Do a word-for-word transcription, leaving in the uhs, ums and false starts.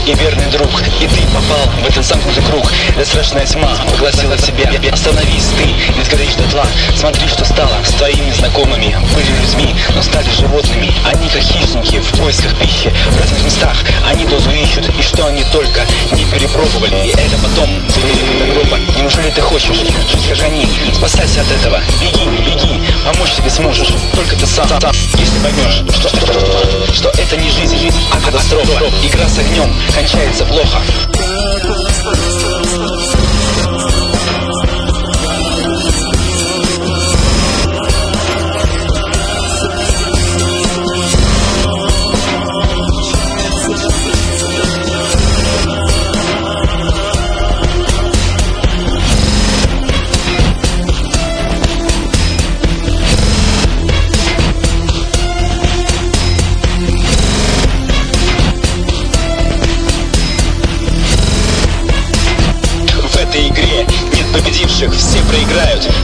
и верный друг. И ты попал в этот замкнутый круг, где страшная тьма поглотила тебя. Остановись ты, не сгоришь дотла. Смотри, что стало с твоими знакомыми. Были людьми, но стали животными. Они как хищники в поисках пищи в разных местах. Они дозу ищут, и что они только не перепробовали. И это потом доведет до гроба. Неужели ты хочешь жить как они? Спасайся от этого, беги, беги. Помочь тебе сможешь только ты сам, сам. Если поймешь, что, что, что это не жизнь, жизнь, а катастрофа. Игра с огнем кончается плохо. В этой игре нет победивших, все проиграют.